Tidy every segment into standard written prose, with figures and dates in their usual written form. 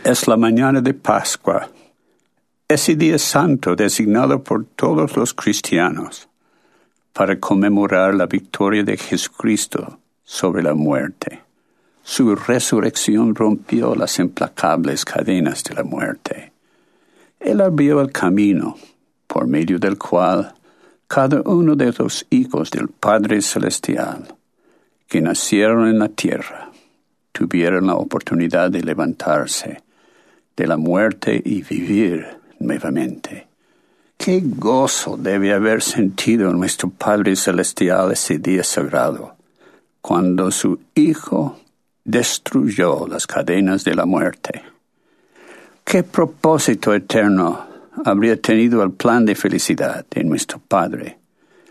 Es la mañana de Pascua, ese día santo designado por todos los cristianos para conmemorar la victoria de Jesucristo sobre la muerte. Su resurrección rompió las implacables cadenas de la muerte. Él abrió el camino por medio del cual cada uno de los hijos del Padre Celestial que nacieron en la tierra tuvieron la oportunidad de levantarse de la muerte y vivir nuevamente. ¡Qué gozo debe haber sentido nuestro Padre Celestial ese día sagrado, cuando su Hijo destruyó las cadenas de la muerte! ¿Qué propósito eterno habría tenido el plan de felicidad de nuestro Padre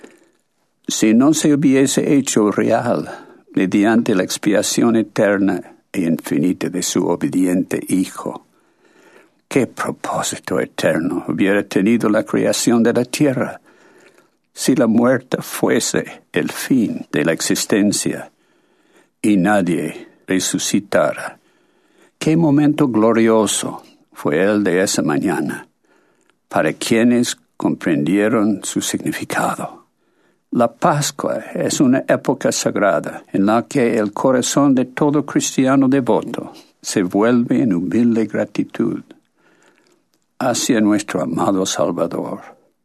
si no se hubiese hecho real mediante la expiación eterna e infinita de su obediente Hijo? ¿Qué propósito eterno hubiera tenido la creación de la tierra si la muerte fuese el fin de la existencia y nadie resucitara? ¡Qué momento glorioso fue el de esa mañana para quienes comprendieron su significado! La Pascua es una época sagrada en la que el corazón de todo cristiano devoto se vuelve en humilde gratitud hacia nuestro amado Salvador.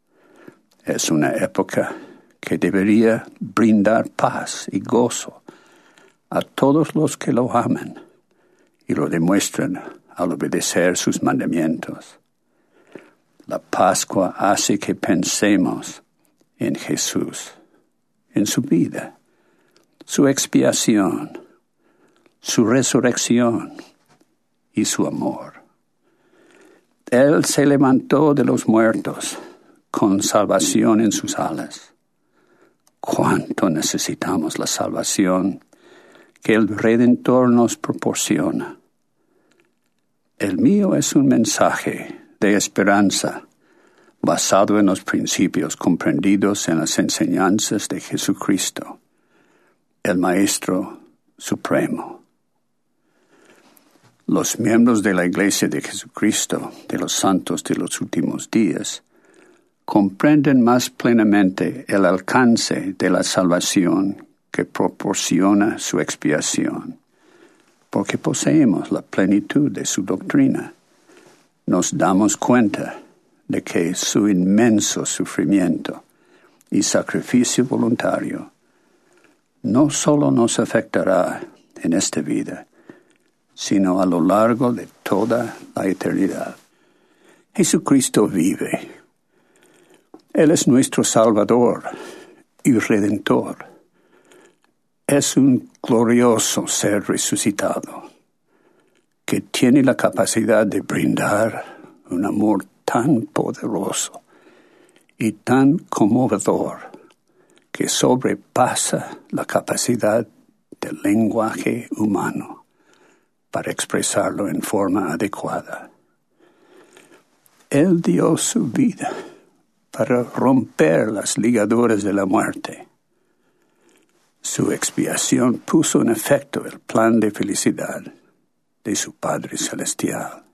Es una época que debería brindar paz y gozo a todos los que lo aman y lo demuestran al obedecer sus mandamientos. La Pascua hace que pensemos en Jesús, en su vida, su expiación, su resurrección y su amor. Él se levantó de los muertos con salvación en sus alas. ¿Cuánto necesitamos la salvación que el Redentor nos proporciona? El mío es un mensaje de esperanza basado en los principios comprendidos en las enseñanzas de Jesucristo, el Maestro Supremo. Los miembros de la Iglesia de Jesucristo, de los santos de los últimos días, comprenden más plenamente el alcance de la salvación que proporciona su expiación, porque poseemos la plenitud de su doctrina. Nos damos cuenta de que su inmenso sufrimiento y sacrificio voluntario no solo nos afectará en esta vida, sino a lo largo de toda la eternidad. Jesucristo vive. Él es nuestro Salvador y Redentor. Es un glorioso ser resucitado que tiene la capacidad de brindar un amor tan poderoso y tan conmovedor que sobrepasa la capacidad del lenguaje humano para expresarlo en forma adecuada. Él dio su vida para romper las ligaduras de la muerte. Su expiación puso en efecto el plan de felicidad de su Padre Celestial.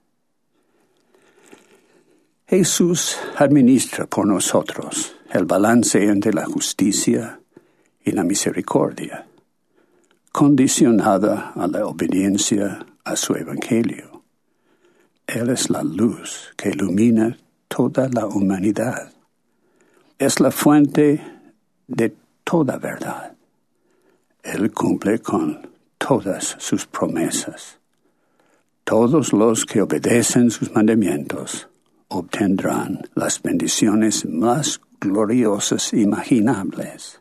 Jesús administra por nosotros el balance entre la justicia y la misericordia, condicionada a la obediencia a su Evangelio. Él es la luz que ilumina toda la humanidad. Es la fuente de toda verdad. Él cumple con todas sus promesas. Todos los que obedecen sus mandamientos obtendrán las bendiciones más gloriosas imaginables.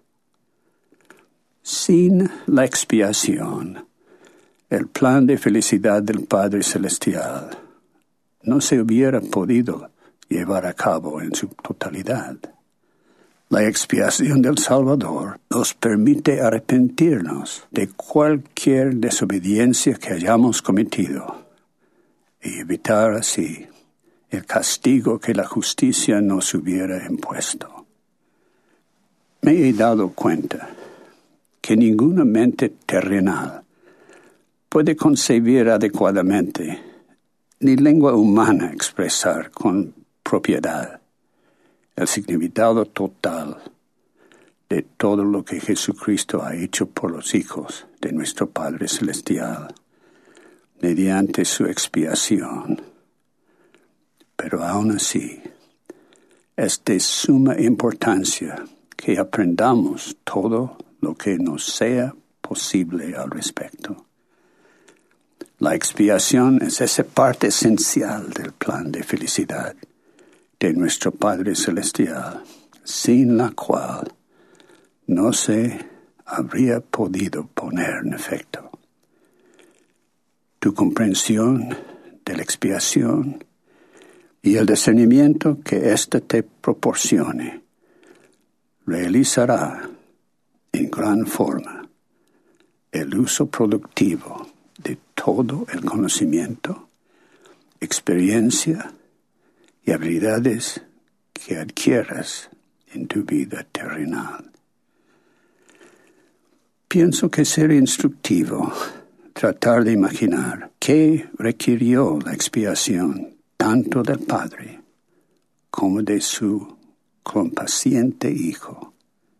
Sin la expiación, el plan de felicidad del Padre Celestial no se hubiera podido llevar a cabo en su totalidad. La expiación del Salvador nos permite arrepentirnos de cualquier desobediencia que hayamos cometido y evitar así el castigo que la justicia nos hubiera impuesto. Me he dado cuenta que ninguna mente terrenal puede concebir adecuadamente ni lengua humana expresar con propiedad el significado total de todo lo que Jesucristo ha hecho por los hijos de nuestro Padre Celestial mediante su expiación. Pero aún así, es de suma importancia que aprendamos todo lo que nos sea posible al respecto. La expiación es esa parte esencial del plan de felicidad de nuestro Padre Celestial, sin la cual no se habría podido poner en efecto. Tu comprensión de la expiación y el discernimiento que ésta te proporcione realizará en gran forma el uso productivo de todo el conocimiento, experiencia y habilidades que adquieras en tu vida terrenal. Pienso que sería instructivo tratar de imaginar qué requirió la expiación tanto del Padre como de su compaciente Hijo.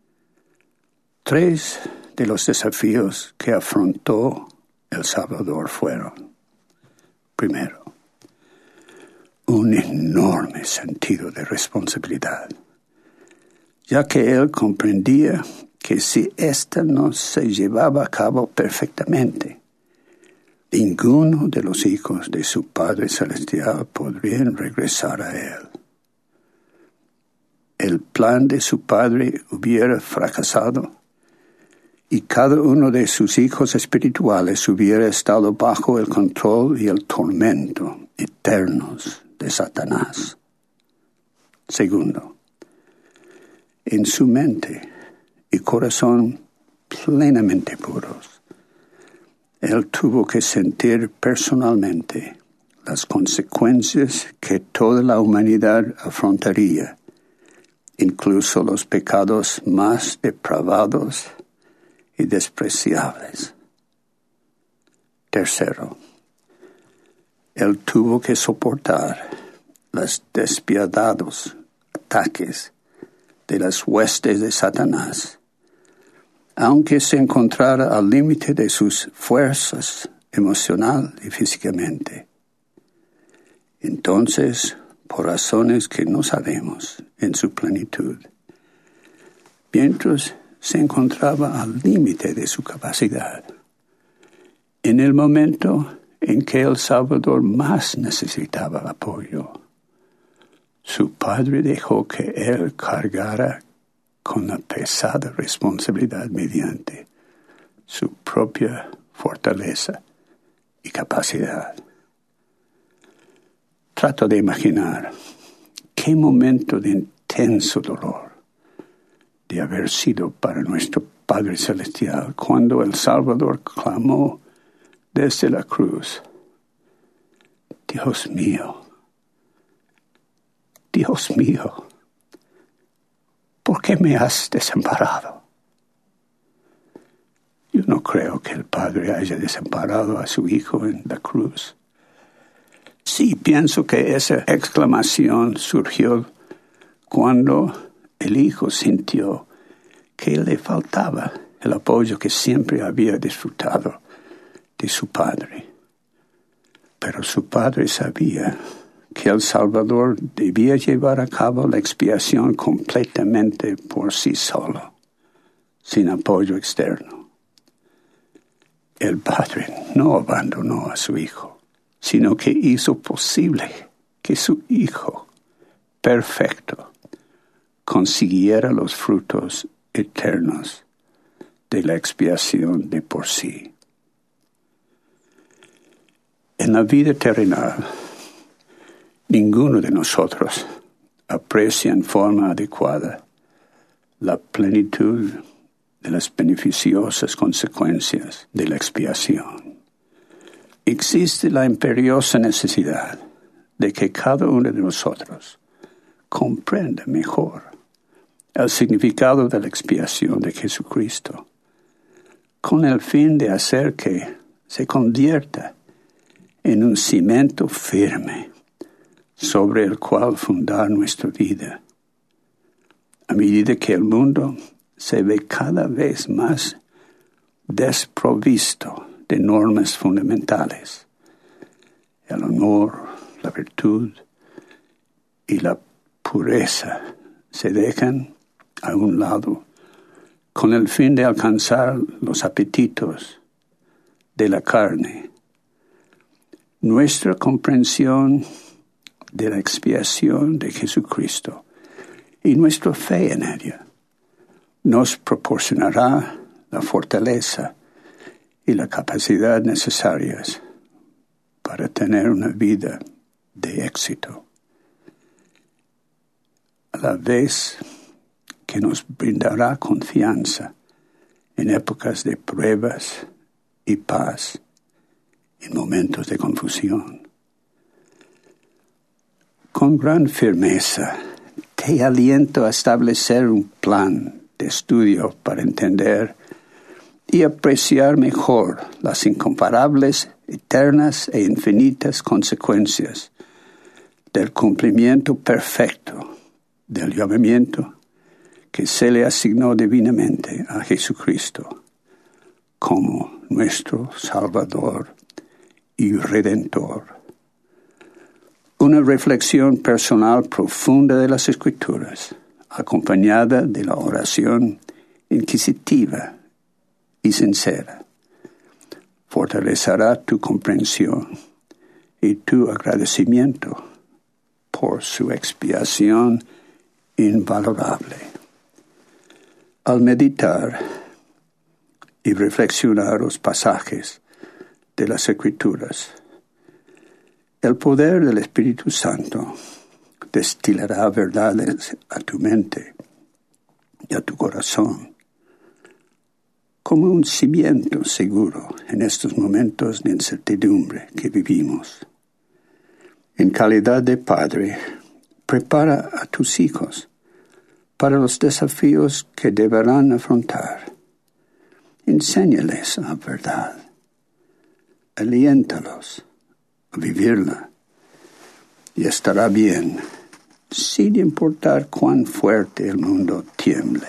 3 de los desafíos que afrontó el Salvador fueron: primero, un enorme sentido de responsabilidad, ya que él comprendía que si ésta no se llevaba a cabo perfectamente, ninguno de los hijos de su Padre Celestial podrían regresar a él. El plan de su Padre hubiera fracasado y cada uno de sus hijos espirituales hubiera estado bajo el control y el tormento eternos de Satanás. Segundo, en su mente y corazón plenamente puros, él tuvo que sentir personalmente las consecuencias que toda la humanidad afrontaría, incluso los pecados más depravados y despreciables. Tercero, él tuvo que soportar los despiadados ataques de las huestes de Satanás, aunque se encontrara al límite de sus fuerzas emocional y físicamente. Entonces, por razones que no sabemos en su plenitud, mientras se encontraba al límite de su capacidad, en el momento en que el Salvador más necesitaba apoyo, su Padre dejó que él cargara con la pesada responsabilidad mediante su propia fortaleza y capacidad. Trato de imaginar qué momento de intenso dolor de haber sido para nuestro Padre Celestial cuando el Salvador clamó desde la cruz: Dios mío, ¿por qué me has desamparado? Yo no creo que el Padre haya desamparado a su Hijo en la cruz. Sí, pienso que esa exclamación surgió cuando el Hijo sintió que le faltaba el apoyo que siempre había disfrutado de su Padre. Pero su Padre sabía que el Salvador debía llevar a cabo la expiación completamente por sí solo, sin apoyo externo. El Padre no abandonó a su Hijo, sino que hizo posible que su Hijo perfecto consiguiera los frutos eternos de la expiación de por sí. En la vida terrenal, ninguno de nosotros aprecia en forma adecuada la plenitud de las beneficiosas consecuencias de la expiación. Existe la imperiosa necesidad de que cada uno de nosotros comprenda mejor el significado de la expiación de Jesucristo, con el fin de hacer que se convierta en un cimiento firme sobre el cual fundar nuestra vida. A medida que el mundo se ve cada vez más desprovisto de normas fundamentales, el honor, la virtud y la pureza se dejan a un lado con el fin de alcanzar los apetitos de la carne. Nuestra comprensión de la expiación de Jesucristo y nuestra fe en ella nos proporcionará la fortaleza y la capacidad necesarias para tener una vida de éxito, a la vez que nos brindará confianza en épocas de pruebas y paz, en momentos de confusión. Con gran firmeza te aliento a establecer un plan de estudio para entender y apreciar mejor las incomparables, eternas e infinitas consecuencias del cumplimiento perfecto del llamamiento que se le asignó divinamente a Jesucristo como nuestro Salvador y Redentor. Una reflexión personal profunda de las Escrituras, acompañada de la oración inquisitiva y sincera, fortalecerá tu comprensión y tu agradecimiento por su expiación invalorable. Al meditar y reflexionar los pasajes de las Escrituras, el poder del Espíritu Santo destilará verdades a tu mente y a tu corazón como un cimiento seguro en estos momentos de incertidumbre que vivimos. En calidad de padre, prepara a tus hijos para los desafíos que deberán afrontar. Enséñales la verdad. Aliéntalos a vivirla y estará bien, sin importar cuán fuerte el mundo tiemble.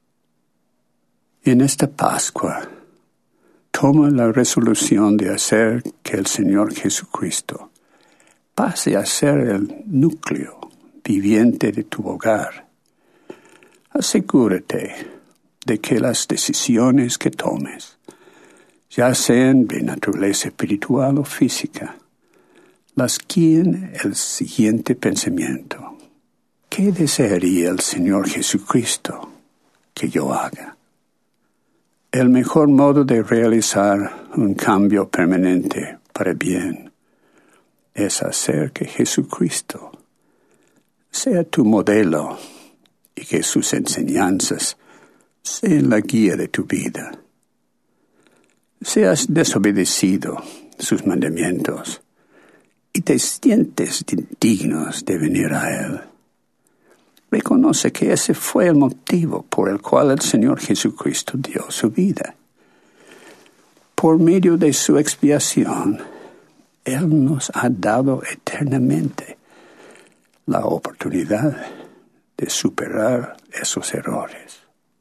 En esta Pascua, toma la resolución de hacer que el Señor Jesucristo pase a ser el núcleo viviente de tu hogar. Asegúrate de que las decisiones que tomes, ya sean de naturaleza espiritual o física, las guíen el siguiente pensamiento: ¿qué desearía el Señor Jesucristo que yo haga? El mejor modo de realizar un cambio permanente para bien es hacer que Jesucristo sea tu modelo y que sus enseñanzas sean la guía de tu vida. Si has desobedecido sus mandamientos y te sientes indignos de venir a Él, reconoce que ese fue el motivo por el cual el Señor Jesucristo dio su vida. Por medio de su expiación, Él nos ha dado eternamente la oportunidad de superar esos errores,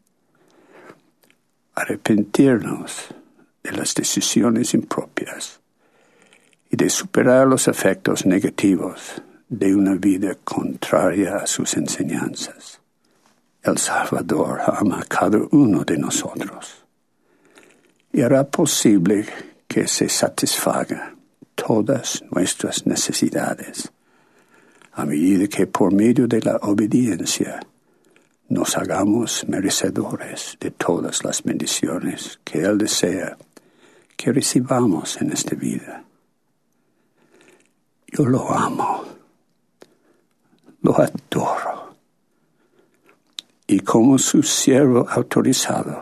arrepentirnos de las decisiones impropias y de superar los efectos negativos de una vida contraria a sus enseñanzas. El Salvador ama a cada uno de nosotros y hará posible que se satisfaga todas nuestras necesidades, a medida que por medio de la obediencia nos hagamos merecedores de todas las bendiciones que Él desea que recibamos en esta vida. Yo lo amo, lo adoro, y como su siervo autorizado,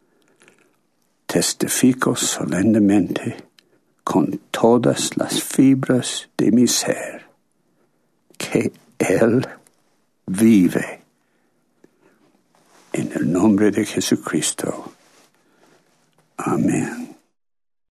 testifico solemnemente con todas las fibras de mi ser que Él vive. En el nombre de Jesucristo. Amén.